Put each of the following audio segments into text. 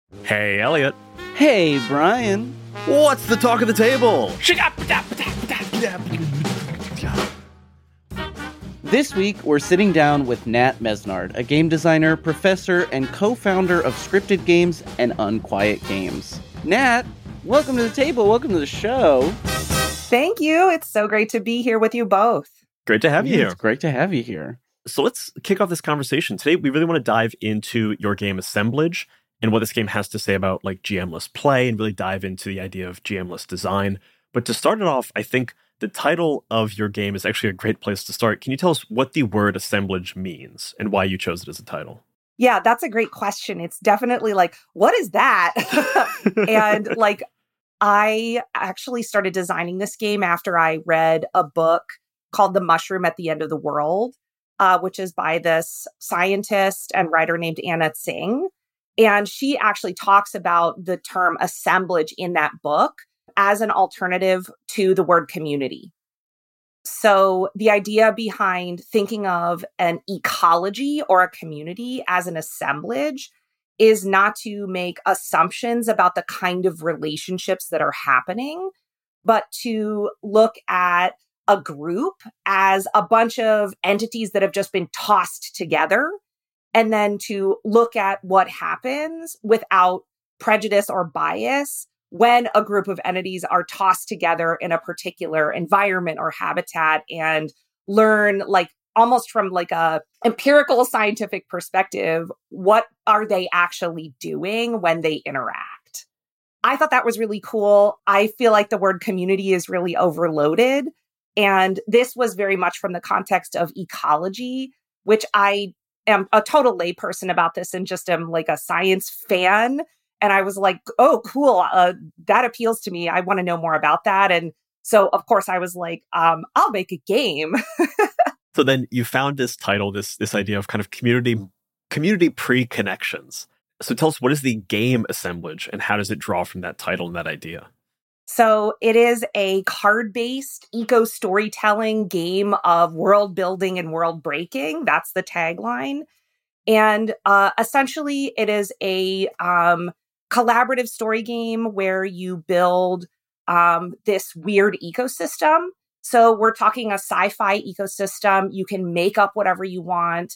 Hey, Elliot. Hey, Brian. What's the talk of the table? This week, we're sitting down with Nat Mesnard, a game designer, professor, and co-founder of Scripted Games and Unquiet Games. Nat, welcome to the table. Welcome to the show. Thank you. It's so great to be here with you both. Great to have you here. It's great to have you here. So let's kick off this conversation. Today, we really want to dive into your game Assemblage and what this game has to say about like GM-less play and really dive into the idea of GM-less design. But to start it off, I think the title of your game is actually a great place to start. Can you tell us what the word assemblage means and why you chose it as a title? Yeah, that's a great question. It's definitely like, what is that? And like, I actually started designing this game after I read a book called The Mushroom at the End of the World, which is by this scientist and writer named Anna Tsing. And she actually talks about the term assemblage in that book as an alternative to the word community. So the idea behind thinking of an ecology or a community as an assemblage is not to make assumptions about the kind of relationships that are happening, but to look at a group as a bunch of entities that have just been tossed together, and then to look at what happens without prejudice or bias when a group of entities are tossed together in a particular environment or habitat, and learn like almost from like a empirical scientific perspective, what are they actually doing when they interact? I thought that was really cool. I feel like the word community is really overloaded. And this was very much from the context of ecology, which I am a total layperson about this and just am like a science fan. And I was like, oh, cool. That appeals to me. I want to know more about that. And so, of course, I was like, I'll make a game. So then you found this title, this idea of kind of community pre-connections. So tell us, what is the game Assemblage and how does it draw from that title and that idea? So it is a card-based eco-storytelling game of world building and world breaking. That's the tagline. And essentially, it is a collaborative story game where you build this weird ecosystem. So we're talking a sci-fi ecosystem. You can make up whatever you want.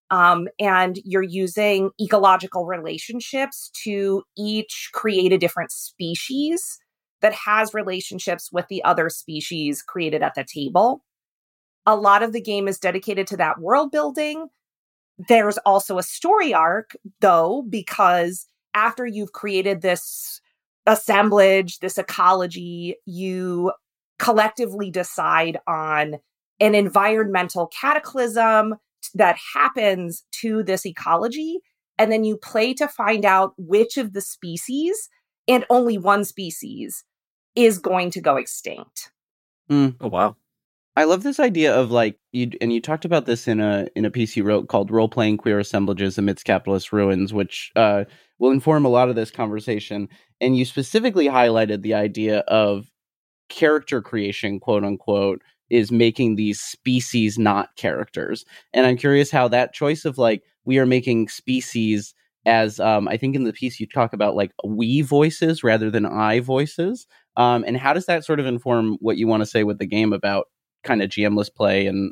And you're using ecological relationships to each create a different species that has relationships with the other species created at the table. A lot of the game is dedicated to that world building. There's also a story arc, though, because after you've created this assemblage, this ecology, you collectively decide on an environmental cataclysm that happens to this ecology. And then you play to find out which of the species, and only one species, is going to go extinct. Oh, wow. I love this idea of like you talked about this in a piece you wrote called Role Playing Queer Assemblages Amidst Capitalist Ruins, which will inform a lot of this conversation. And you specifically highlighted the idea of character creation, quote unquote, is making these species not characters. And I'm curious how that choice of like, we are making species as I think in the piece you talk about like we voices rather than I voices. And how does that sort of inform what you want to say with the game about kind of GM-less play and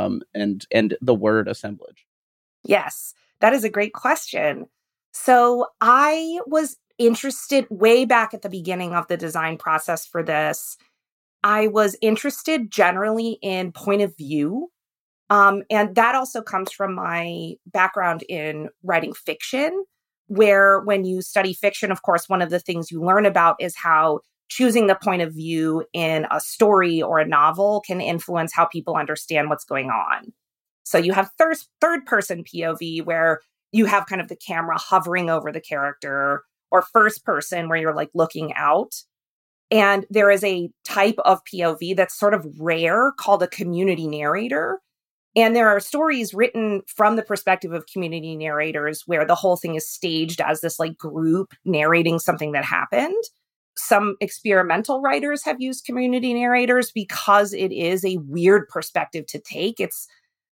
the word assemblage? Yes, that is a great question. So I was interested way back at the beginning of the design process for this. I was interested generally in point of view. And that also comes from my background in writing fiction, where when you study fiction, of course, one of the things you learn about is how choosing the point of view in a story or a novel can influence how people understand what's going on. So you have third person POV where you have kind of the camera hovering over the character, or first person where you're like looking out. And there is a type of POV that's sort of rare called a community narrator. And there are stories written from the perspective of community narrators where the whole thing is staged as this like group narrating something that happened. Some experimental writers have used community narrators because it is a weird perspective to take. It's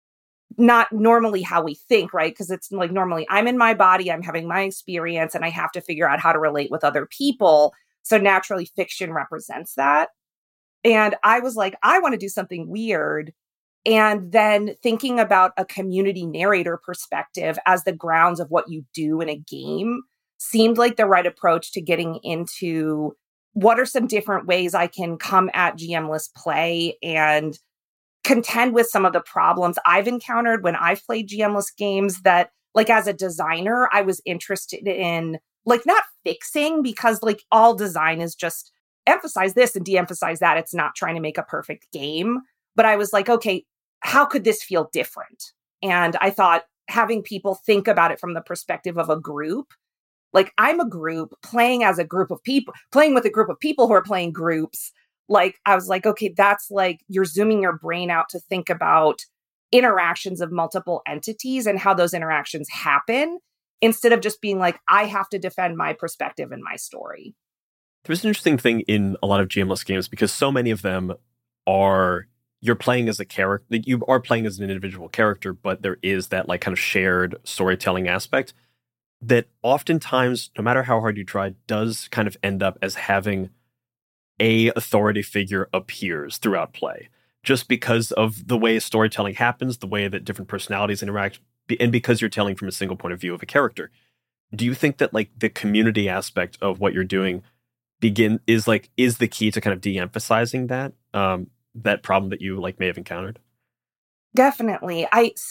not normally how we think, right? Because it's like normally I'm in my body, I'm having my experience, and I have to figure out how to relate with other people. So naturally, fiction represents that. And I was like, I want to do something weird. And then thinking about a community narrator perspective as the grounds of what you do in a game seemed like the right approach to getting into what are some different ways I can come at GM-less play and contend with some of the problems I've encountered when I've played GM-less games that, like, as a designer, I was interested in, like, not fixing, because, like, all design is just emphasize this and de-emphasize that. It's not trying to make a perfect game. But I was like, okay, how could this feel different? And I thought having people think about it from the perspective of a group, like I'm a group playing as a group of people, playing with a group of people who are playing groups. Like, I was like, okay, that's like you're zooming your brain out to think about interactions of multiple entities and how those interactions happen, instead of just being like, I have to defend my perspective and my story. There's an interesting thing in a lot of GM-less games because so many of them are, you're playing as a character, you are playing as an individual character, but there is that like kind of shared storytelling aspect that oftentimes, no matter how hard you try, does kind of end up as having a authority figure appears throughout play, just because of the way storytelling happens, the way that different personalities interact, and because you're telling from a single point of view of a character. Do you think that like the community aspect of what you're doing is the key to kind of de-emphasizing that that problem that you like may have encountered? Definitely.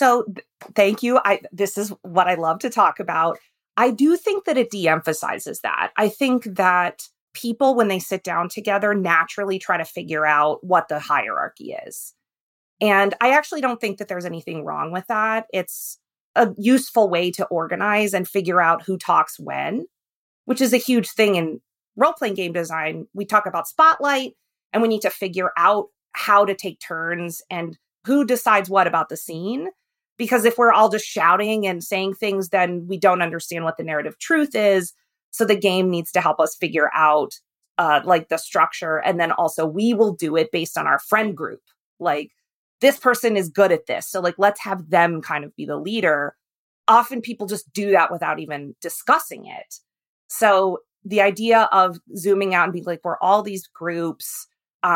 Thank you. This is what I love to talk about. I do think that it de-emphasizes that. I think that people, when they sit down together, naturally try to figure out what the hierarchy is. And I actually don't think that there's anything wrong with that. It's a useful way to organize and figure out who talks when, which is a huge thing in role-playing game design. We talk about spotlight, and we need to figure out how to take turns and who decides what about the scene. Because if we're all just shouting and saying things, then we don't understand what the narrative truth is. So the game needs to help us figure out like the structure. And then also we will do it based on our friend group. Like, this person is good at this, so like let's have them kind of be the leader. Often people just do that without even discussing it. So the idea of zooming out and being like, we're all these groups.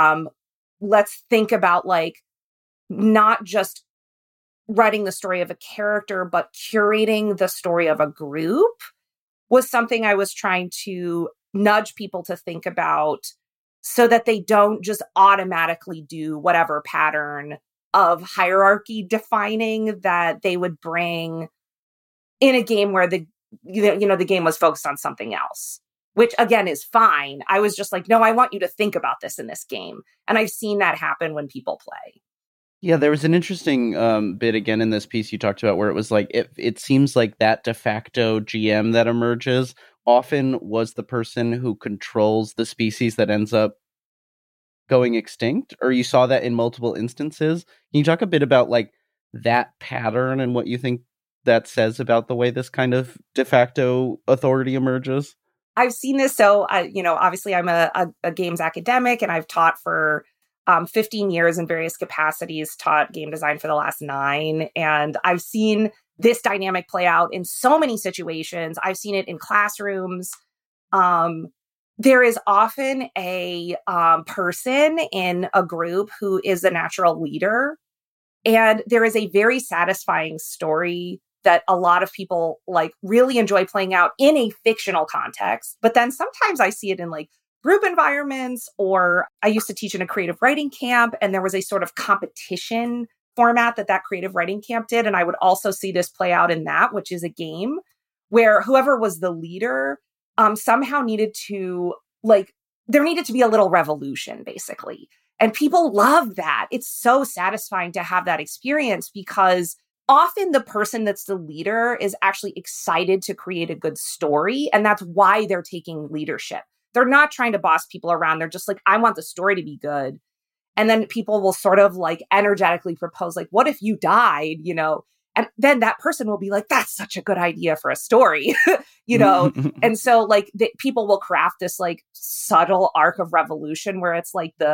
Let's think about like not just writing the story of a character, but curating the story of a group was something I was trying to nudge people to think about, so that they don't just automatically do whatever pattern of hierarchy defining that they would bring in a game where the game was focused on something else, which again is fine. I was just like, no, I want you to think about this in this game. And I've seen that happen when people play. Yeah, there was an interesting bit again in this piece you talked about where it was like, it seems like that de facto GM that emerges often was the person who controls the species that ends up going extinct, or you saw that in multiple instances. Can you talk a bit about like that pattern and what you think that says about the way this kind of de facto authority emerges? I've seen this. So, obviously I'm a games academic, and I've taught for 15 years in various capacities, taught game design for the last 9. And I've seen this dynamic play out in so many situations. I've seen it in classrooms. There is often a person in a group who is a natural leader. And there is a very satisfying story that a lot of people like really enjoy playing out in a fictional context. But then sometimes I see it in like group environments, or I used to teach in a creative writing camp, and there was a sort of competition format that creative writing camp did. And I would also see this play out in that, which is a game where whoever was the leader somehow needed to, like, there needed to be a little revolution, basically. And people love that. It's so satisfying to have that experience, because often the person that's the leader is actually excited to create a good story. And that's why they're taking leadership. They're not trying to boss people around. They're just like, I want the story to be good. And then people will sort of like energetically propose, like, what if you died, And then that person will be like, that's such a good idea for a story, And so like people will craft this like subtle arc of revolution where it's like the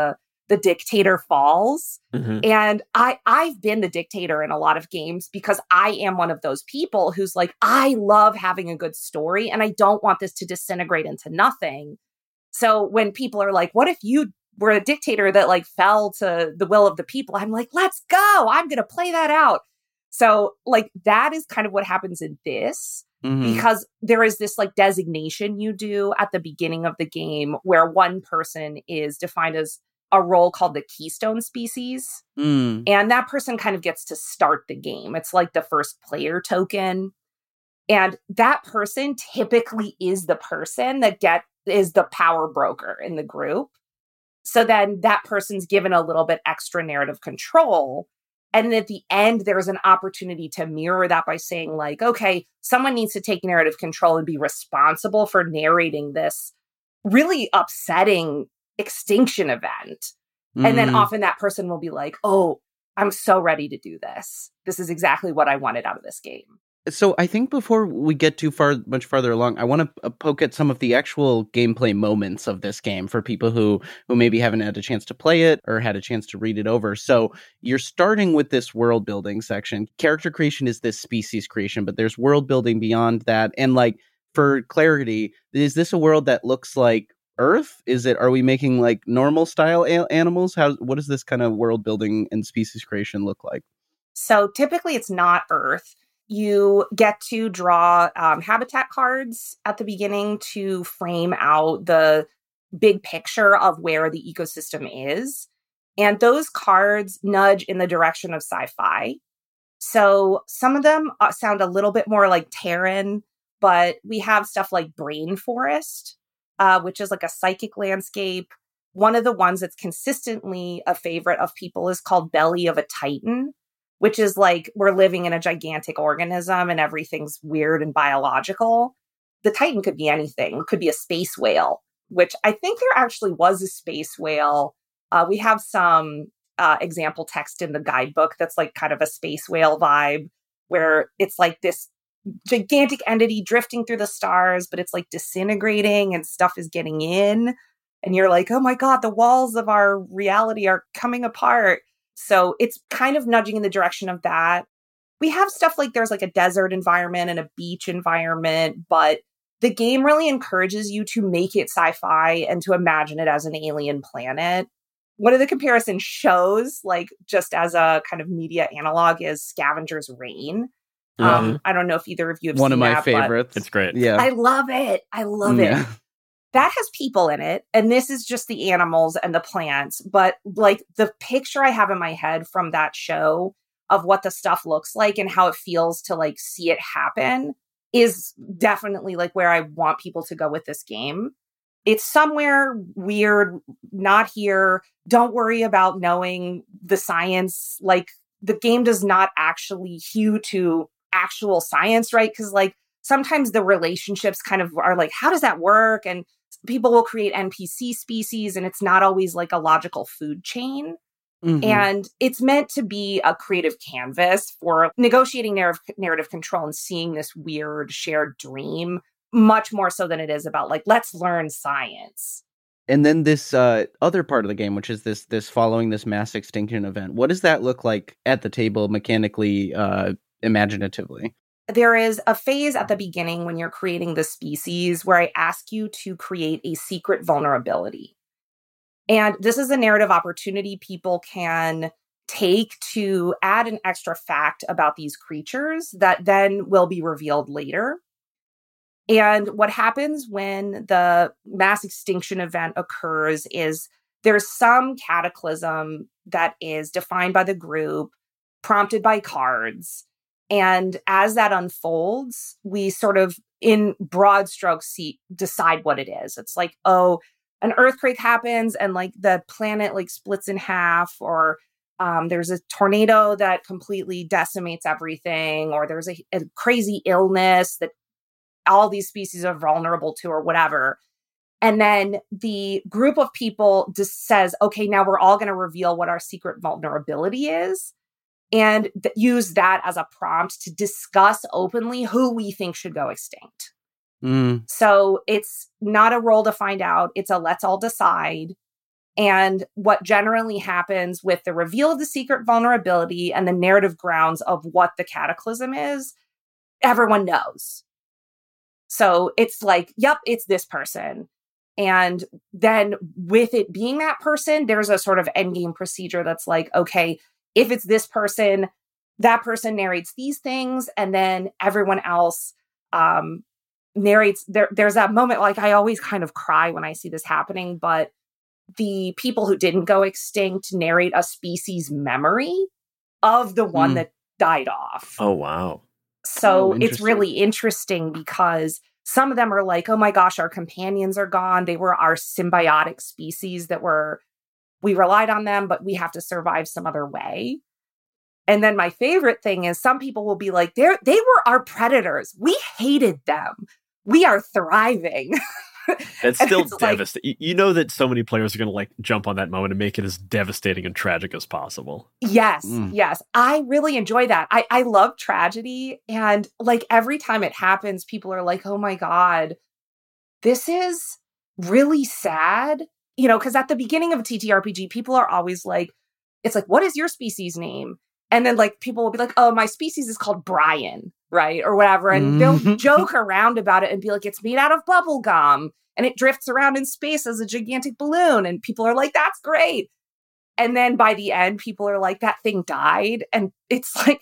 the dictator falls. Mm-hmm. And I've been the dictator in a lot of games because I am one of those people who's like, I love having a good story and I don't want this to disintegrate into nothing. So when people are like, what if you were a dictator that like fell to the will of the people? I'm like, let's go. I'm going to play that out. So like that is kind of what happens in this. Because there is this like designation you do at the beginning of the game where one person is defined as a role called the Keystone Species. And that person kind of gets to start the game. It's like the first player token. And that person typically is the person that is the power broker in the group. So then that person's given a little bit extra narrative control. And at the end, there's an opportunity to mirror that by saying like, okay, someone needs to take narrative control and be responsible for narrating this really upsetting extinction event. And then often that person will be like, oh, I'm so ready to do this. This is exactly what I wanted out of this game. So I think before we get much farther along, I want to poke at some of the actual gameplay moments of this game for people who maybe haven't had a chance to play it or had a chance to read it over. So you're starting with this world building section. Character creation is this species creation, but there's world building beyond that. And like, for clarity, is this a world that looks like Earth? Are we making like normal style animals? What does this kind of world building and species creation look like? So typically it's not Earth. You get to draw habitat cards at the beginning to frame out the big picture of where the ecosystem is. And those cards nudge in the direction of sci-fi. So some of them sound a little bit more like Terran, but we have stuff like Brain Forest, which is like a psychic landscape. One of the ones that's consistently a favorite of people is called Belly of a Titan, which is like we're living in a gigantic organism and everything's weird and biological. The Titan could be anything. It could be a space whale, which I think there actually was a space whale. We have some example text in the guidebook that's like kind of a space whale vibe, where it's like this gigantic entity drifting through the stars, but it's like disintegrating and stuff is getting in. And you're like, oh my God, the walls of our reality are coming apart. So it's kind of nudging in the direction of that. We have stuff like there's like a desert environment and a beach environment, but the game really encourages you to make it sci-fi and to imagine it as an alien planet. One of the comparison shows, like just as a kind of media analog, is Scavenger's Reign. I don't know if either of you have seen one of my that, favorites. It's great. Yeah, I love it. I love it. That has people in it, and this is just the animals and the plants. But like the picture I have in my head from that show of what the stuff looks like and how it feels to like see it happen is definitely like where I want people to go with this game. It's somewhere weird, not here. Don't worry about knowing the science. Like the game does not actually hew to actual science, right? Because like sometimes the relationships kind of are like, how does that work? And people will create NPC species and it's not always like a logical food chain. And it's meant to be a creative canvas for negotiating narrative control and seeing this weird shared dream, much more so than it is about like, let's learn science. And then this other part of the game, which is this following this mass extinction event. What does that look like at the table mechanically, imaginatively? There is a phase at the beginning when you're creating the species where I ask you to create a secret vulnerability. And this is a narrative opportunity people can take to add an extra fact about these creatures that then will be revealed later. And what happens when the mass extinction event occurs is there's some cataclysm that is defined by the group, prompted by cards. And as that unfolds, we sort of, in broad strokes, decide what it is. It's like, oh, an earthquake happens and like the planet like splits in half, or there's a tornado that completely decimates everything, or there's a crazy illness that all these species are vulnerable to, or whatever. And then the group of people just says, okay, now we're all going to reveal what our secret vulnerability is. And use that as a prompt to discuss openly who we think should go extinct. So it's not a roll to find out. It's a let's all decide. And what generally happens with the reveal of the secret vulnerability and the narrative grounds of what the cataclysm is, everyone knows. So it's like, yep, it's this person. And then with it being that person, there's a sort of endgame procedure that's like, okay, if it's this person, that person narrates these things, and then everyone else narrates. There's that moment, like I always kind of cry when I see this happening, but the people who didn't go extinct narrate a species memory of the one that died off. Oh, wow. So it's really interesting because some of them are like, oh my gosh, our companions are gone. They were our symbiotic species we relied on them, but we have to survive some other way. And then my favorite thing is some people will be like, they were our predators. We hated them. We are thriving. That's still devastating. Like, you know that so many players are going to like jump on that moment and make it as devastating and tragic as possible. Yes, yes. I really enjoy that. I love tragedy. And like every time it happens, people are like, oh my God, this is really sad. You know, because at the beginning of a TTRPG, people are always like, it's like, what is your species name? And then like people will be like, oh, my species is called Brian, right? Or whatever. And they'll joke around about it and be like, it's made out of bubble gum and it drifts around in space as a gigantic balloon. And people are like, that's great. And then by the end, people are like, that thing died. And it's like,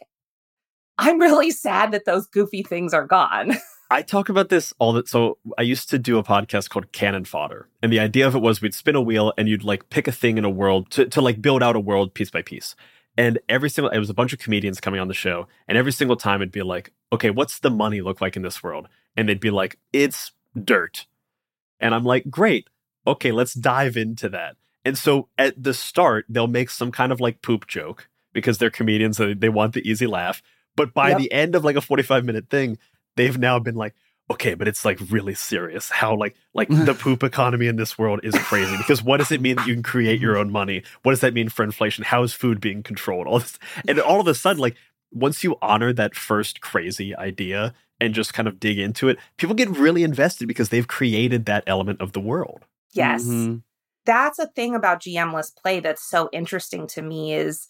I'm really sad that those goofy things are gone. I talk about this so I used to do a podcast called Cannon Fodder. And the idea of it was we'd spin a wheel and you'd like pick a thing in a world to like build out a world piece by piece. And it was a bunch of comedians coming on the show. And every single time it'd be like, okay, what's the money look like in this world? And they'd be like, it's dirt. And I'm like, great. Okay, let's dive into that. And so at the start, they'll make some kind of like poop joke because they're comedians. So they want the easy laugh. But by the end of like a 45-minute thing, they've now been like, okay, but it's like really serious how like the poop economy in this world is crazy because what does it mean that you can create your own money? What does that mean for inflation? How is food being controlled? All this, and all of a sudden, like once you honor that first crazy idea and just kind of dig into it, people get really invested because they've created that element of the world. Yes. That's a thing about GM-less play that's so interesting to me is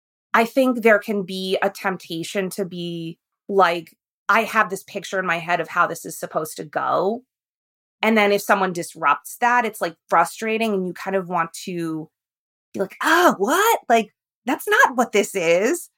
I think there can be a temptation to be like, I have this picture in my head of how this is supposed to go. And then if someone disrupts that, it's like frustrating and you kind of want to be like, oh, what? Like, that's not what this is.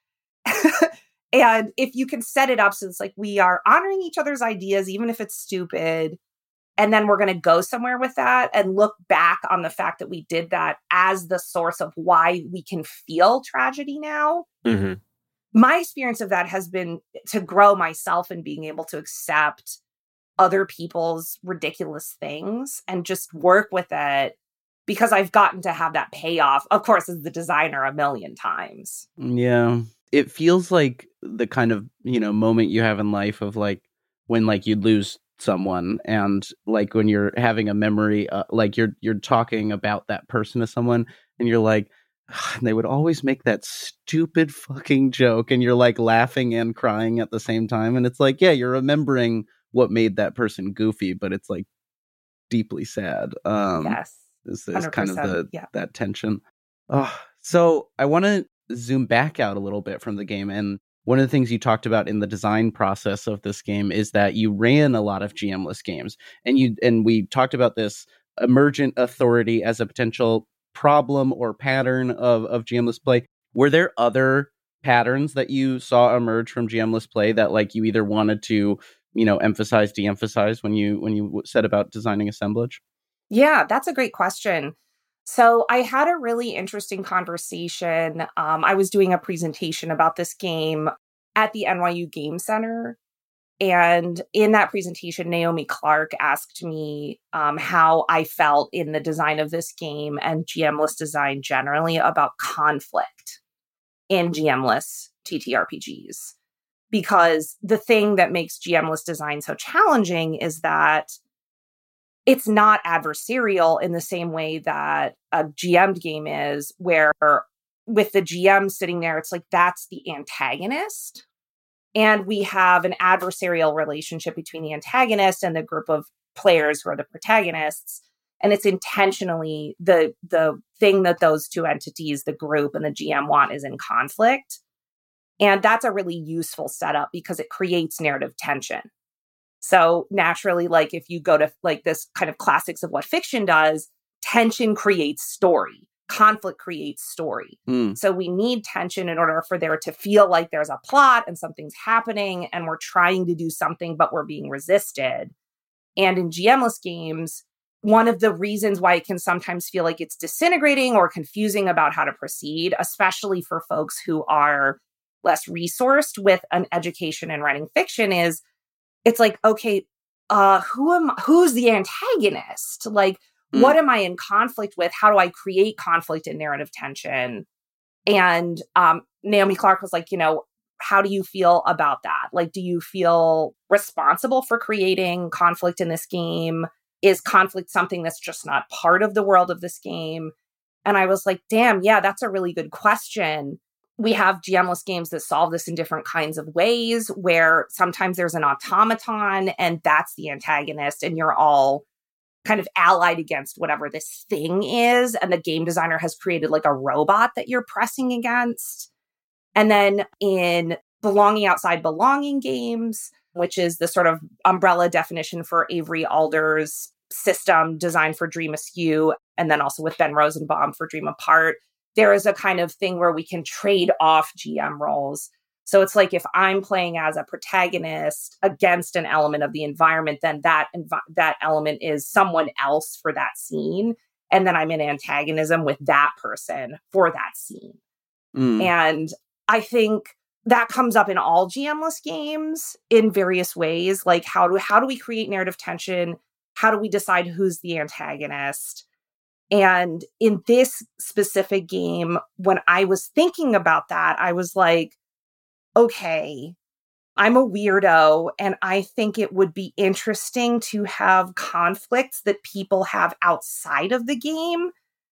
And if you can set it up so it's like we are honoring each other's ideas, even if it's stupid, and then we're going to go somewhere with that and look back on the fact that we did that as the source of why we can feel tragedy now. Mm-hmm. My experience of that has been to grow myself in being able to accept other people's ridiculous things and just work with it because I've gotten to have that payoff, of course, as the designer a million times. Yeah. It feels like the kind of, moment you have in life of like when like you lose someone and like when you're having a memory, like you're talking about that person to someone and you're like, and they would always make that stupid fucking joke and you're like laughing and crying at the same time. And it's like, yeah, you're remembering what made that person goofy, but it's like deeply sad. Yes. Is kind of that tension. So I want to zoom back out a little bit from the game. And one of the things you talked about in the design process of this game is that you ran a lot of GM-less games and we talked about this emergent authority as a potential problem or pattern of GM-less play. Were there other patterns that you saw emerge from GM-less play that like you either wanted to, emphasize, de-emphasize when you set about designing assemblage? Yeah, that's a great question. So I had a really interesting conversation. I was doing a presentation about this game at the NYU Game Center. And in that presentation, Naomi Clark asked me how I felt in the design of this game and GM-less design generally about conflict in GM-less TTRPGs. Because the thing that makes GM-less design so challenging is that it's not adversarial in the same way that a GM'd game is, where with the GM sitting there, it's like, that's the antagonist. And we have an adversarial relationship between the antagonist and the group of players who are the protagonists. And it's intentionally the thing that those two entities, the group and the GM, want is in conflict. And that's a really useful setup because it creates narrative tension. So naturally, like if you go to like this kind of classics of what fiction does, tension creates story. Conflict creates story. So we need tension in order for there to feel like there's a plot and something's happening and we're trying to do something, but we're being resisted. And in GMless games, one of the reasons why it can sometimes feel like it's disintegrating or confusing about how to proceed, especially for folks who are less resourced with an education in writing fiction, is it's like, okay, who's the antagonist? Like, what am I in conflict with? How do I create conflict and narrative tension? And Naomi Clark was like, how do you feel about that? Like, do you feel responsible for creating conflict in this game? Is conflict something that's just not part of the world of this game? And I was like, damn, yeah, that's a really good question. We have GMless games that solve this in different kinds of ways, where sometimes there's an automaton and that's the antagonist and you're all kind of allied against whatever this thing is. And the game designer has created like a robot that you're pressing against. And then in Belonging Outside Belonging games, which is the sort of umbrella definition for Avery Alder's system designed for Dream Askew, and then also with Ben Rosenbaum for Dream Apart, there is a kind of thing where we can trade off GM roles. So it's like if I'm playing as a protagonist against an element of the environment, then that element is someone else for that scene. And then I'm in antagonism with that person for that scene. And I think that comes up in all GMless games in various ways. Like how do we create narrative tension? How do we decide who's the antagonist? And in this specific game, when I was thinking about that, I was like, okay, I'm a weirdo, and I think it would be interesting to have conflicts that people have outside of the game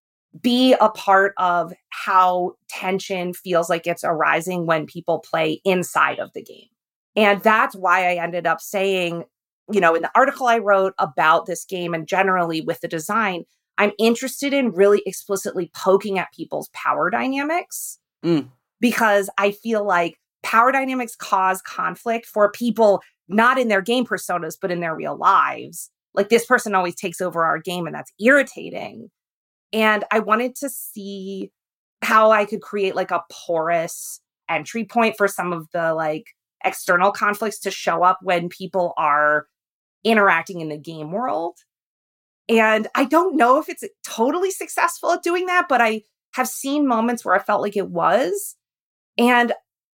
be a part of how tension feels like it's arising when people play inside of the game. And that's why I ended up saying, in the article I wrote about this game and generally with the design, I'm interested in really explicitly poking at people's power dynamics because I feel like power dynamics cause conflict for people not in their game personas, but in their real lives. Like this person always takes over our game and that's irritating. And I wanted to see how I could create like a porous entry point for some of the like external conflicts to show up when people are interacting in the game world. And I don't know if it's totally successful at doing that, but I have seen moments where I felt like it was. And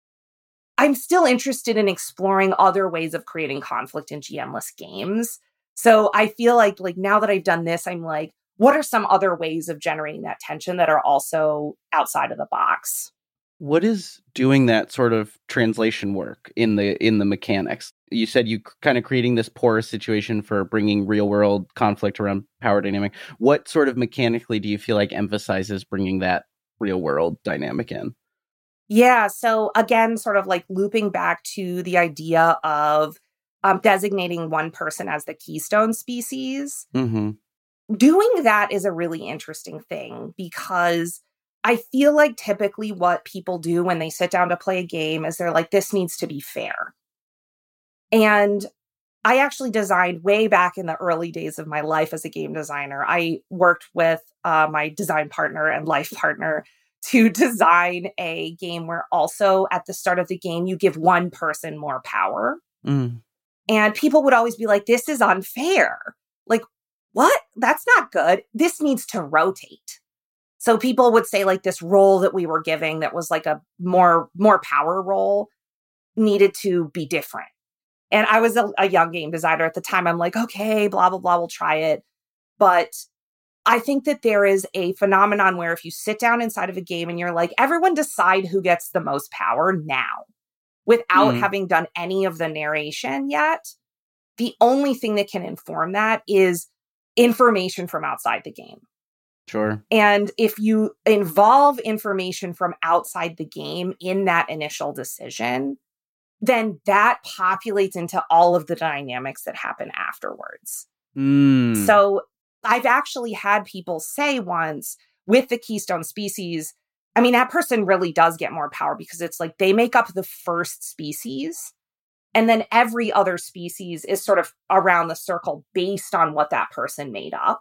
I'm still interested in exploring other ways of creating conflict in GMless games. So I feel like now that I've done this, I'm like, what are some other ways of generating that tension that are also outside of the box? What is doing that sort of translation work in the mechanics? You said you kind of creating this porous situation for bringing real world conflict around power dynamic. What sort of mechanically do you feel like emphasizes bringing that real world dynamic in? Yeah. So again, sort of like looping back to the idea of designating one person as the keystone species. Mm-hmm. Doing that is a really interesting thing because I feel like typically what people do when they sit down to play a game is they're like, this needs to be fair. And I actually designed way back in the early days of my life as a game designer. I worked with my design partner and life partner to design a game where also at the start of the game, you give one person more power. And people would always be like, this is unfair. Like, what? That's not good. This needs to rotate. So people would say like this role that we were giving that was like a more power role needed to be different. And I was a young game designer at the time. I'm like, okay, blah, blah, blah, we'll try it. But I think that there is a phenomenon where if you sit down inside of a game and you're like, everyone decide who gets the most power now without having done any of the narration yet, the only thing that can inform that is information from outside the game. Sure. And if you involve information from outside the game in that initial decision, then that populates into all of the dynamics that happen afterwards. So I've actually had people say once with the Keystone species, I mean, that person really does get more power because it's like they make up the first species. And then every other species is sort of around the circle based on what that person made up.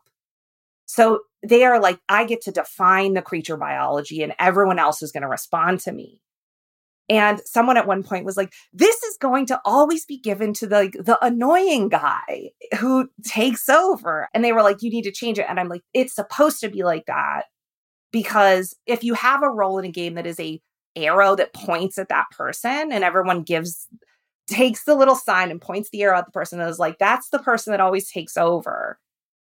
So they are like, I get to define the creature biology and everyone else is going to respond to me. And someone at one point was like, this is going to always be given to the annoying guy who takes over. And they were like, you need to change it. And I'm like, it's supposed to be like that. Because if you have a role in a game that is a arrow that points at that person and everyone takes the little sign and points the arrow at the person that is like, that's the person that always takes over,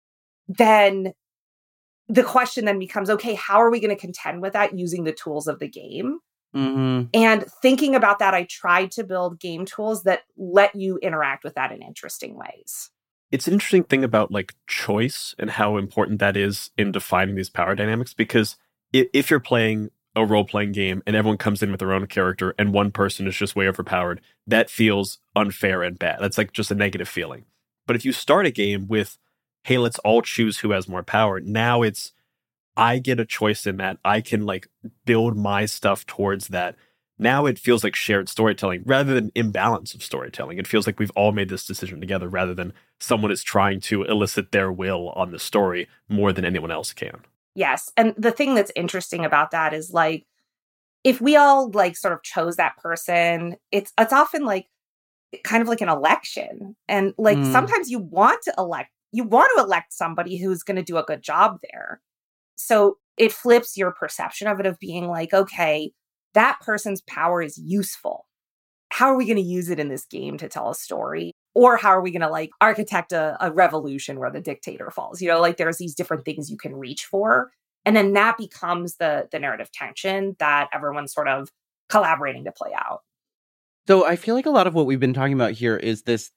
then the question then becomes, okay, how are we going to contend with that using the tools of the game? Mm-hmm. And thinking about that, I tried to build game tools that let you interact with that in interesting ways. It's an interesting thing about like choice and how important that is in defining these power dynamics, because if you're playing a role-playing game and everyone comes in with their own character and one person is just way overpowered, that feels unfair and bad. That's like just a negative feeling. But if you start a game with, hey, let's all choose who has more power, now it's, I get a choice in that. I can like build my stuff towards that. Now it feels like shared storytelling rather than imbalance of storytelling. It feels like we've all made this decision together rather than someone is trying to elicit their will on the story more than anyone else can. Yes. And the thing that's interesting about that is like, if we all like sort of chose that person, it's often like kind of like an election. And like sometimes you want to elect somebody who's going to do a good job there. So it flips your perception of it, of being like, okay, that person's power is useful. How are we going to use it in this game to tell a story? Or how are we going to like architect a revolution where the dictator falls? You know, like there's these different things you can reach for. And then that becomes the narrative tension that everyone's sort of collaborating to play out. So I feel like a lot of what we've been talking about here is this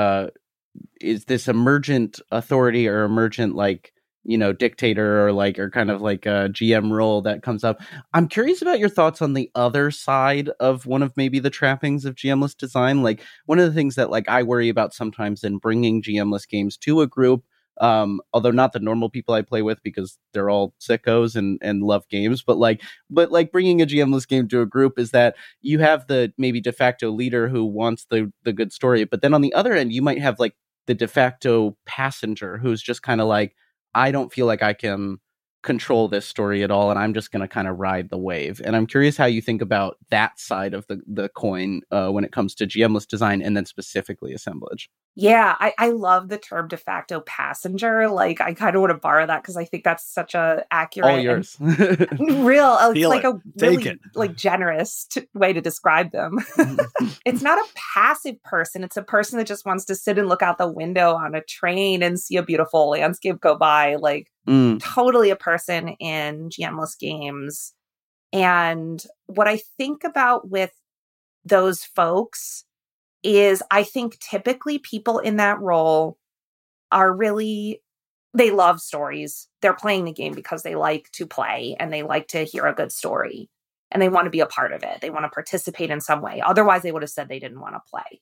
emergent authority or emergent like, you know, dictator or kind of like a GM role that comes up. I'm curious about your thoughts on the other side of one of maybe the trappings of GM-less design. Like one of the things that like I worry about sometimes in bringing GM-less games to a group, although not the normal people I play with because they're all sickos and love games, but bringing a GM-less game to a group is that you have the maybe de facto leader who wants the good story, but then on the other end you might have like the de facto passenger who's just kind of like, I don't feel like I can control this story at all, and I'm just going to kind of ride the wave. And I'm curious how you think about that side of the coin when it comes to GM-less design and then specifically assemblage. Yeah, I love the term de facto passenger. Like, I kind of want to borrow that because I think that's such a accurate, all yours, real. It's like a really like generous way to describe them. It's not a passive person; it's a person that just wants to sit and look out the window on a train and see a beautiful landscape go by. Like, totally a person in GM-less games. And what I think about with those folks is I think typically people in that role are really, they love stories. They're playing the game because they like to play and they like to hear a good story and they want to be a part of it. They want to participate in some way. Otherwise, they would have said they didn't want to play.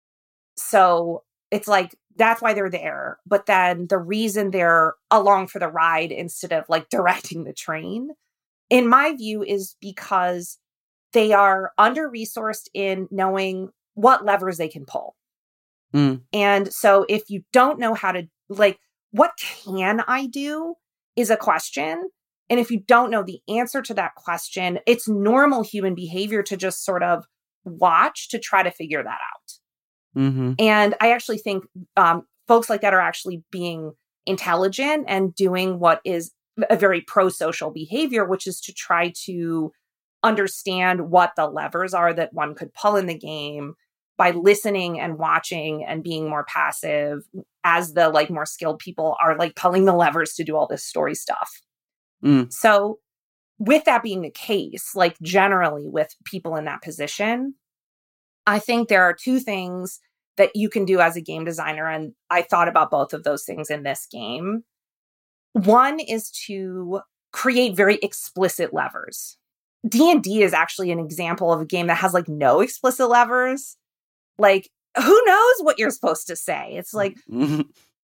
So it's like, that's why they're there. But then the reason they're along for the ride instead of like directing the train, in my view, is because they are under-resourced in knowing what levers they can pull. And so if you don't know how to, like, what can I do is a question. And if you don't know the answer to that question, it's normal human behavior to just sort of watch to try to figure that out. And I actually think folks like that are actually being intelligent and doing what is a very pro-social behavior, which is to try to understand what the levers are that one could pull in the game by listening and watching and being more passive as the like more skilled people are like pulling the levers to do all this story stuff. So with that being the case, like generally with people in that position, I think there are two things that you can do as a game designer. And I thought about both of those things in this game. One is to create very explicit levers. D&D is actually an example of a game that has like no explicit levers. Like, who knows what you're supposed to say? It's like,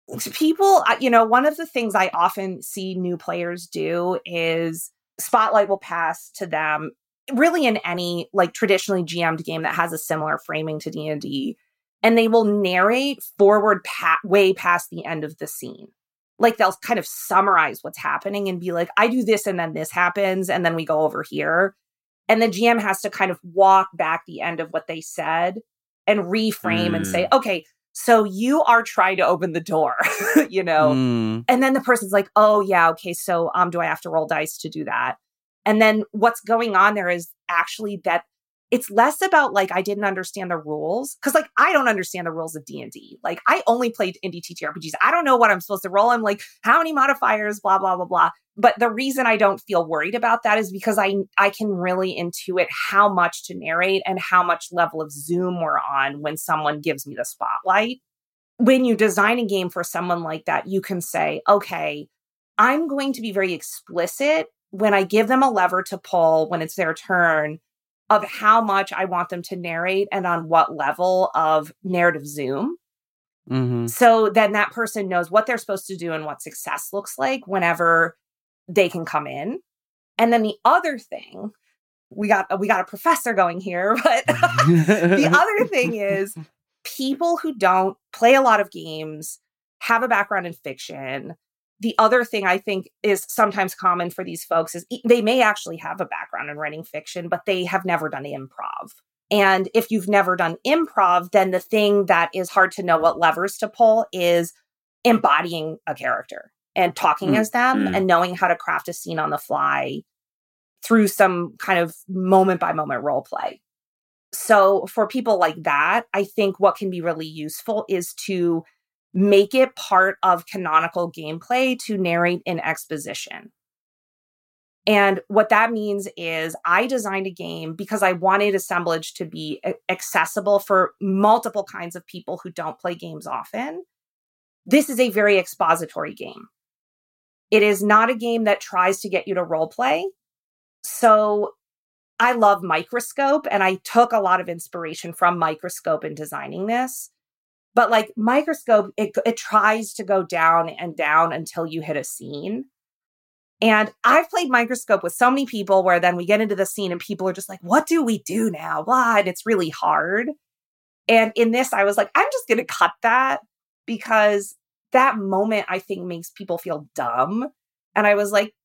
people, one of the things I often see new players do is spotlight will pass to them really in any like traditionally GM'd game that has a similar framing to D&D, and they will narrate forward way past the end of the scene. Like they'll kind of summarize what's happening and be like, I do this and then this happens and then we go over here. And the GM has to kind of walk back the end of what they said and reframe and say, okay, so you are trying to open the door, And then the person's like, oh yeah, okay, so do I have to roll dice to do that? And then what's going on there is actually that it's less about like, I didn't understand the rules. Cause like, I don't understand the rules of D&D. Like I only played indie TTRPGs. I don't know what I'm supposed to roll. I'm like, how many modifiers, blah, blah, blah, blah. But the reason I don't feel worried about that is because I can really intuit how much to narrate and how much level of zoom we're on when someone gives me the spotlight. When you design a game for someone like that, you can say, okay, I'm going to be very explicit when I give them a lever to pull when it's their turn of how much I want them to narrate and on what level of narrative zoom. So then that person knows what they're supposed to do and what success looks like whenever they can come in. And then the other thing, we got a professor going here, but the other thing is people who don't play a lot of games, have a background in fiction. The other thing I think is sometimes common for these folks is they may actually have a background in writing fiction, but they have never done improv. And if you've never done improv, then the thing that is hard to know what levers to pull is embodying a character and talking as them and knowing how to craft a scene on the fly through some kind of moment by moment role play. So for people like that, I think what can be really useful is to make it part of canonical gameplay to narrate in exposition. And what that means is I designed a game because I wanted assemblage to be accessible for multiple kinds of people who don't play games often. This is a very expository game. It is not a game that tries to get you to role play. So I love Microscope, and I took a lot of inspiration from Microscope in designing this. But like Microscope, it tries to go down and down until you hit a scene. And I've played Microscope with so many people where then we get into the scene and people are just like, what do we do now? Why? And it's really hard. And in this, I was like, I'm just going to cut that because that moment, I think, makes people feel dumb. And I was like,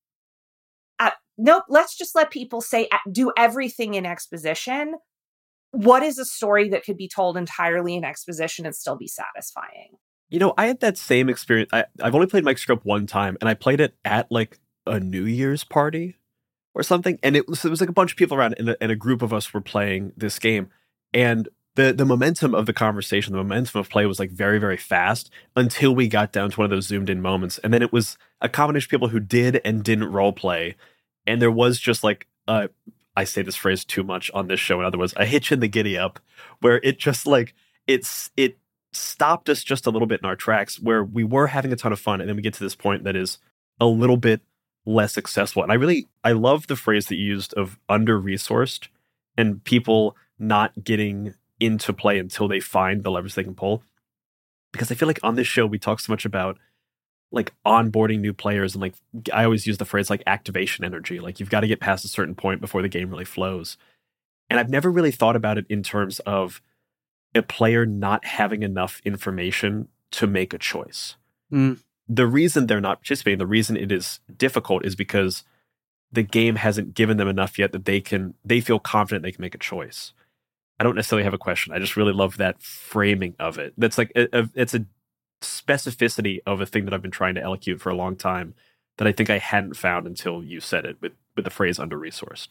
nope, let's just let people do everything in exposition. What is a story that could be told entirely in exposition and still be satisfying? I had that same experience. I've only played Microscope one time, and I played it at like a New Year's party or something. And it was like a bunch of people around, and a group of us were playing this game. And the momentum of the conversation, the momentum of play was like very, very fast until we got down to one of those zoomed in moments. And then it was a combination of people who did and didn't role play. And there was just like, I say this phrase too much on this show, in other words, a hitch in the giddy up, where it just like, it stopped us just a little bit in our tracks where we were having a ton of fun. And then we get to this point that is a little bit less accessible. And I love the phrase that you used of under-resourced and people not getting into play until they find the levers they can pull. Because I feel like on this show, we talk so much about like onboarding new players. And like, I always use the phrase like activation energy. Like you've got to get past a certain point before the game really flows. And I've never really thought about it in terms of a player not having enough information to make a choice. The reason they're not participating, the reason it is difficult is because the game hasn't given them enough yet that they feel confident they can make a choice. I don't necessarily have a question. I just really love that framing of it. That's like, it's a specificity of a thing that I've been trying to elocute for a long time that I think I hadn't found until you said it with the phrase under-resourced.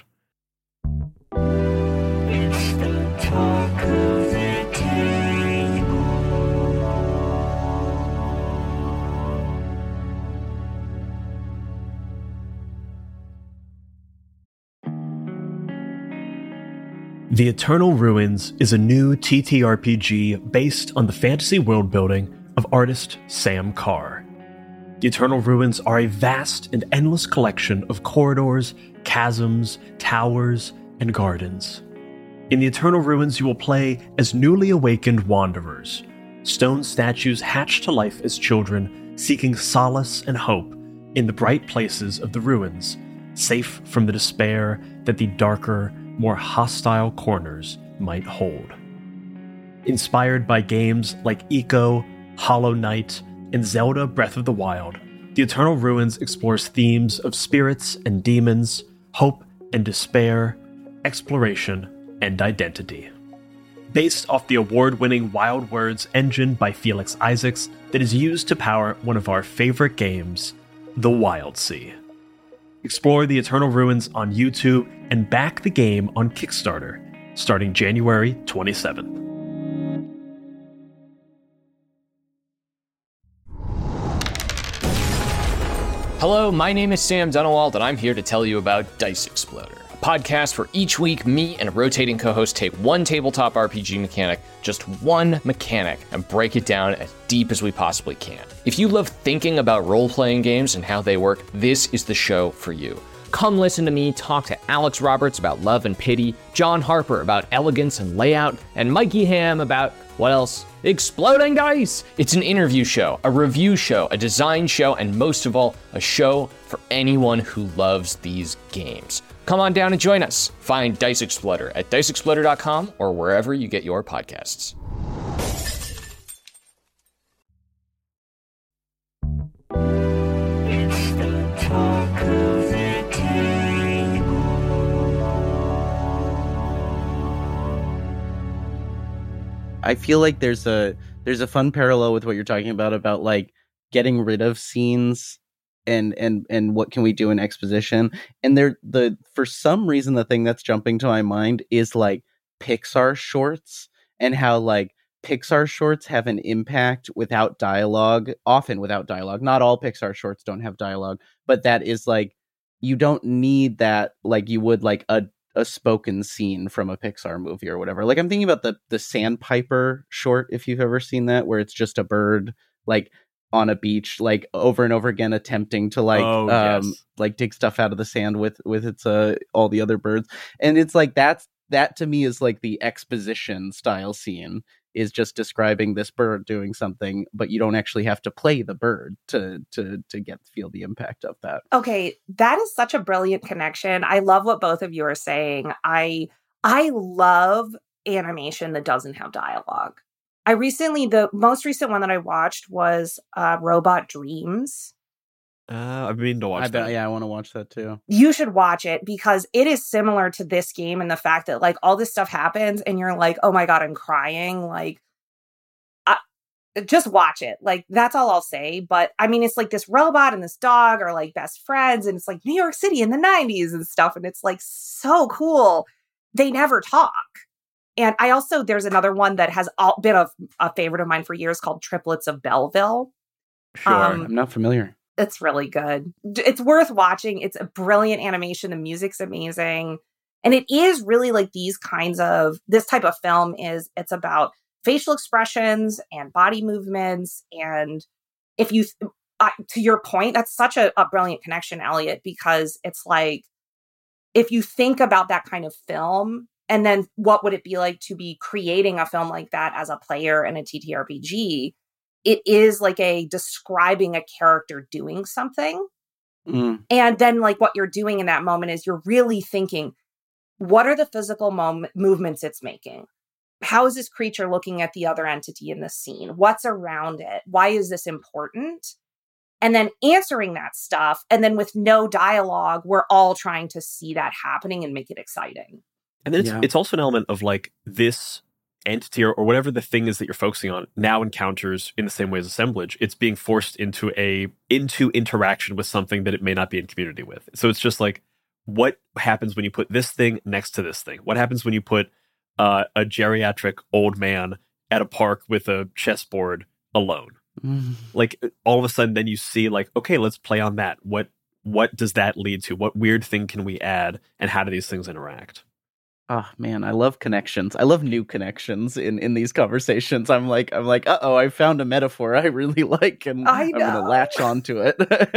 It's the talk of the table. The Eternal Ruins is a new TTRPG based on the fantasy world building of artist Sam Carr. The Eternal Ruins are a vast and endless collection of corridors, chasms, towers, and gardens. In the Eternal Ruins, you will play as newly awakened wanderers, stone statues hatch to life as children, seeking solace and hope in the bright places of the ruins, safe from the despair that the darker, more hostile corners might hold. Inspired by games like Ico, Hollow Knight, and Zelda Breath of the Wild, The Eternal Ruins explores themes of spirits and demons, hope and despair, exploration and identity. Based off the award-winning Wild Words engine by Felix Isaacs that is used to power one of our favorite games, The Wildsea. Explore The Eternal Ruins on YouTube and back the game on Kickstarter, starting January 27th. Hello, my name is Sam Dunewald, and I'm here to tell you about Dice Exploder, a podcast where each week me and a rotating co-host take one tabletop RPG mechanic, just one mechanic, and break it down as deep as we possibly can. If you love thinking about role-playing games and how they work, this is the show for you. Come listen to me talk to Alex Roberts about Love and Pity, John Harper about elegance and layout, and Mikey Ham about, what else? Exploding Dice! It's an interview show, a review show, a design show, and most of all, a show for anyone who loves these games. Come on down and join us. Find Dice Exploder at diceexploder.com or wherever you get your podcasts. I feel like there's a fun parallel with what you're talking about like getting rid of scenes and what can we do in exposition. And for some reason the thing that's jumping to my mind is like Pixar shorts and how like Pixar shorts have an impact without dialogue, often without dialogue. Not all Pixar shorts don't have dialogue, but that is like you don't need that like you would like a spoken scene from a Pixar movie or whatever. Like I'm thinking about the Sandpiper short, if you've ever seen that, where it's just a bird like on a beach, like over and over again attempting to like like dig stuff out of the sand with its all the other birds. And it's like that to me is like the exposition style scene, is just describing this bird doing something, but you don't actually have to play the bird to feel the impact of that. Okay, that is such a brilliant connection. I love what both of you are saying. I love animation that doesn't have dialogue. The most recent one that I watched was Robot Dreams. I've been to watch that. Yeah, I want to watch that too. You should watch it because it is similar to this game in the fact that like all this stuff happens and you're like, oh my God, I'm crying. Like, just watch it. Like, that's all I'll say. But I mean, it's like this robot and this dog are like best friends, and it's like New York City in the 90s and stuff. And it's like so cool. They never talk. And there's another one that has been a favorite of mine for years called Triplets of Belleville. Sure. I'm not familiar. It's really good. It's worth watching. It's a brilliant animation. The music's amazing. And it is really like this type of film it's about facial expressions and body movements. And if you, to your point, that's such a brilliant connection, Elliot, because it's like, if you think about that kind of film, and then what would it be like to be creating a film like that as a player in a TTRPG? It is like describing a character doing something. Mm. And then like what you're doing in that moment is you're really thinking, what are the physical movements it's making? How is this creature looking at the other entity in the scene? What's around it? Why is this important? And then answering that stuff. And then with no dialogue, we're all trying to see that happening and make it exciting. And then it's also an element of like this entity or whatever the thing is that you're focusing on now encounters in the same way as assemblage. It's being forced into interaction with something that it may not be in community with. So it's just like, what happens when you put this thing next to this thing? What happens when you put a geriatric old man at a park with a chessboard alone? Like all of a sudden then you see like, okay, let's play on that. What does that lead to? What weird thing can we add? And how do these things interact? Oh man, I love connections. I love new connections in these conversations. I'm like, uh-oh, I found a metaphor I really like, and I'm gonna latch onto it.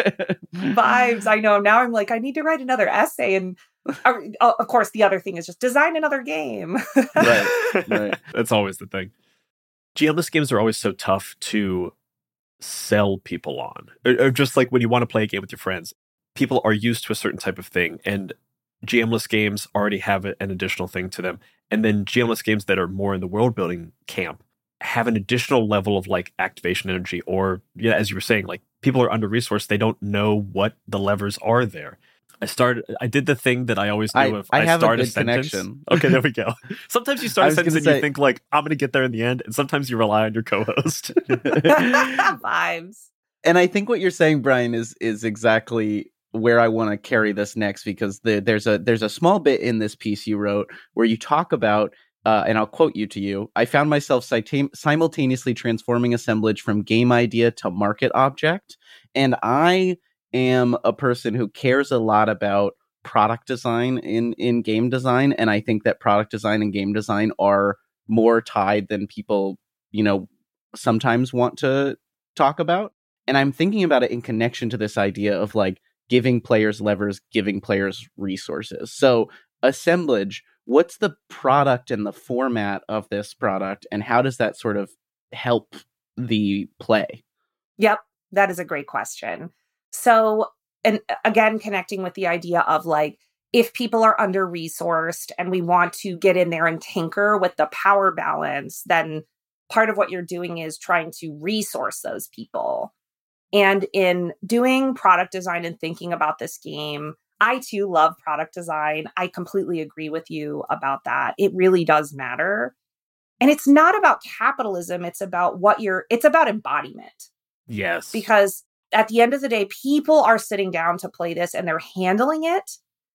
Vibes, I know. Now I'm like, I need to write another essay, and of course, the other thing is just design another game. Right. That's always the thing. GMless games are always so tough to sell people on, or just like when you want to play a game with your friends, people are used to a certain type of thing, and GMless games already have an additional thing to them. And then GMless games that are more in the world building camp have an additional level of like activation energy, or yeah, as you were saying, like people are under resourced, they don't know what the levers are there. I did the thing that I always do. I have start a good sentence. Connection. Okay, there we go. Sometimes you start a sentence and you think like, I'm going to get there in the end. And sometimes you rely on your co-host. Vibes. And I think what you're saying, Brian, is exactly where I want to carry this next, because there's a small bit in this piece you wrote where you talk about, and I'll quote you, I found myself simultaneously transforming assemblage from game idea to market object. And I am a person who cares a lot about product design in game design. And I think that product design and game design are more tied than people, sometimes want to talk about. And I'm thinking about it in connection to this idea of like giving players levers, giving players resources. So assemblage, what's the product and the format of this product, and how does that sort of help the play? Yep, that is a great question. So, and again, connecting with the idea of like, if people are under-resourced and we want to get in there and tinker with the power balance, then part of what you're doing is trying to resource those people. And in doing product design and thinking about this game, I too love product design. I completely agree with you about that. It really does matter. And it's not about capitalism. It's about it's about embodiment. Yes. Because at the end of the day, people are sitting down to play this and they're handling it.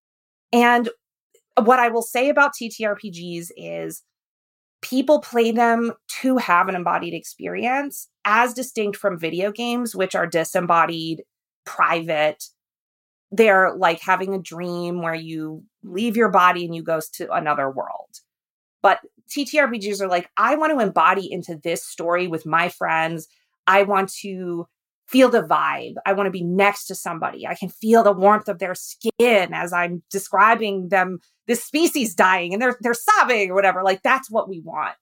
And what I will say about TTRPGs is people play them to have an embodied experience, as distinct from video games, which are disembodied, private. They're like having a dream where you leave your body and you go to another world. But TTRPGs are like, I want to embody into this story with my friends. I want to feel the vibe. I want to be next to somebody. I can feel the warmth of their skin as I'm describing them, this species dying, and they're sobbing or whatever. Like, that's what we want.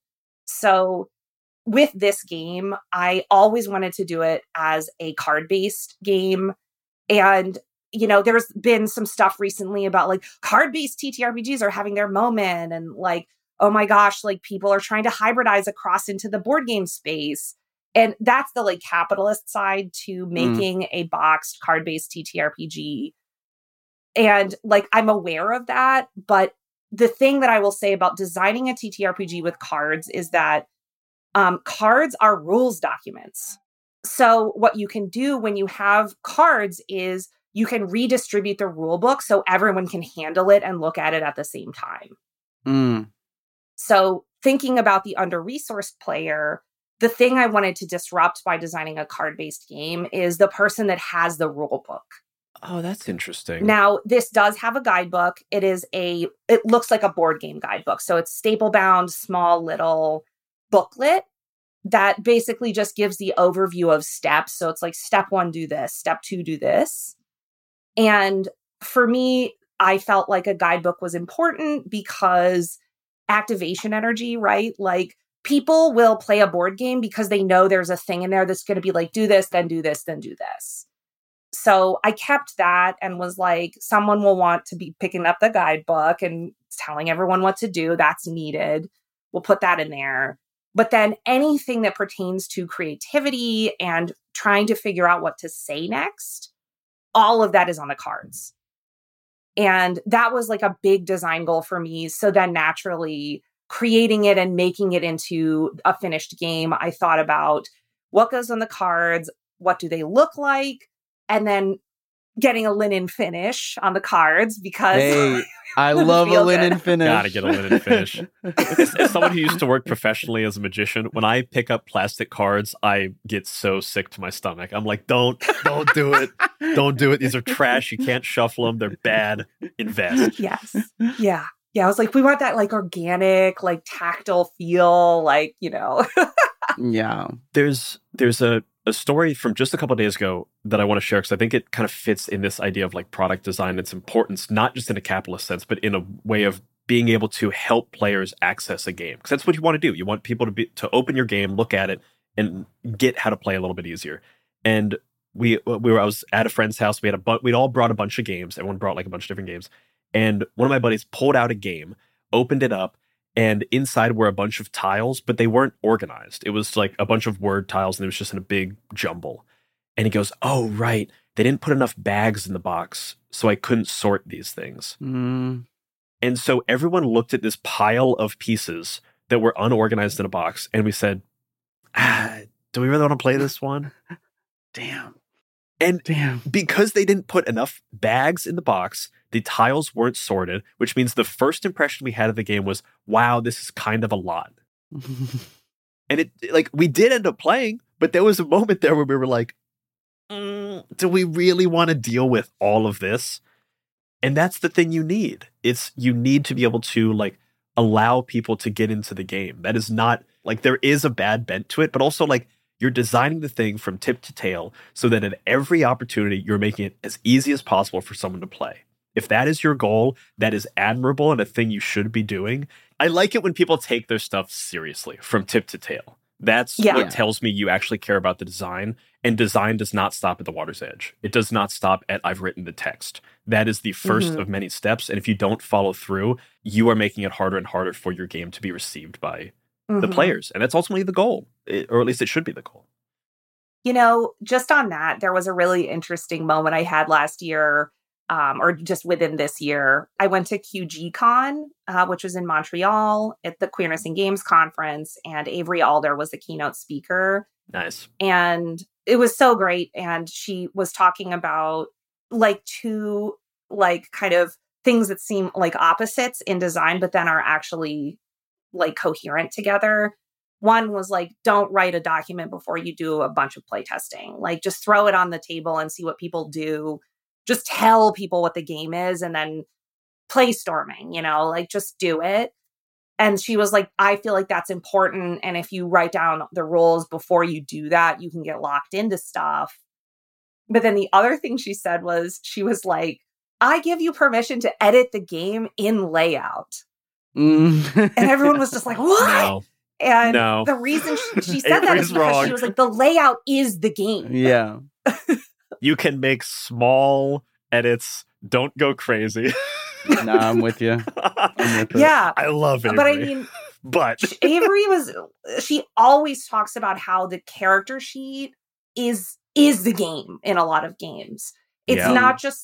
So with this game, I always wanted to do it as a card-based game. And, there's been some stuff recently about like card-based TTRPGs are having their moment. And like, oh my gosh, like people are trying to hybridize across into the board game space. And that's the like capitalist side to making a boxed card-based TTRPG. And like, I'm aware of that. But the thing that I will say about designing a TTRPG with cards is that cards are rules documents. So what you can do when you have cards is you can redistribute the rule book so everyone can handle it and look at it at the same time. So thinking about the under-resourced player, the thing I wanted to disrupt by designing a card-based game is the person that has the rule book. Oh, that's interesting. Now, this does have a guidebook. It looks like a board game guidebook. So it's staple-bound, small, little booklet that basically just gives the overview of steps. So it's like step 1, do this. Step 2, do this. And for me, I felt like a guidebook was important because activation energy, right? Like people will play a board game because they know there's a thing in there that's going to be like, do this, then do this, then do this. So I kept that and was like, someone will want to be picking up the guidebook and telling everyone what to do. That's needed. We'll put that in there. But then anything that pertains to creativity and trying to figure out what to say next, all of that is on the cards. And that was like a big design goal for me. So then naturally creating it and making it into a finished game, I thought about what goes on the cards, what do they look like, and then getting a linen finish on the cards because hey, I love a linen finish. Gotta get a linen finish. As someone who used to work professionally as a magician, when I pick up plastic cards, I get so sick to my stomach. I'm like, don't do it. Don't do it. These are trash. You can't shuffle them. They're bad. Invest. Yes. Yeah. Yeah. I was like, we want that like organic, like tactile feel, like, Yeah. There's a story from just a couple of days ago that I want to share because I think it kind of fits in this idea of like product design, its importance, not just in a capitalist sense, but in a way of being able to help players access a game. Because that's what you want to do. You want people to open your game, look at it, and get how to play a little bit easier. And I was at a friend's house. We'd all brought a bunch of games. Everyone brought like a bunch of different games. And one of my buddies pulled out a game, opened it up, and inside were a bunch of tiles, but they weren't organized. It was like a bunch of word tiles, and it was just in a big jumble. And he goes, "Oh, right. They didn't put enough bags in the box, so I couldn't sort these things." And so everyone looked at this pile of pieces that were unorganized in a box, and we said, do we really want to play this one? Damn. Because they didn't put enough bags in the box, the tiles weren't sorted, which means the first impression we had of the game was, wow, this is kind of a lot. And we did end up playing, but there was a moment there where we were like, do we really want to deal with all of this? And that's the thing you need. You need to be able to allow people to get into the game. That is not there is a bad bent to it, but also you're designing the thing from tip to tail so that at every opportunity, you're making it as easy as possible for someone to play. If that is your goal, that is admirable and a thing you should be doing. I like it when people take their stuff seriously from tip to tail. That's what tells me you actually care about the design. And design does not stop at the water's edge. It does not stop at I've written the text. That is the first of many steps. And if you don't follow through, you are making it harder and harder for your game to be received by the players. And that's ultimately the goal, or at least it should be the goal. Just on that, there was a really interesting moment I had last year, or just within this year. I went to QGCon, which was in Montreal at the Queerness in Games conference, and Avery Alder was the keynote speaker. Nice. And it was so great. And she was talking about two kind of things that seem like opposites in design, but then are actually coherent together. One was don't write a document before you do a bunch of playtesting. Just throw it on the table and see what people do. Just tell people what the game is and then play storming, just do it. And she was like, I feel like that's important. And if you write down the rules before you do that, you can get locked into stuff. But then the other thing she said was, she was like, I give you permission to edit the game in layout. And everyone was just like, what? No. And the reason she said that is because she was like, the layout is the game. Yeah. You can make small edits. Don't go crazy. No, I'm with you. Yeah. I love Avery. But I mean, Avery she always talks about how the character sheet is the game in a lot of games. It's not just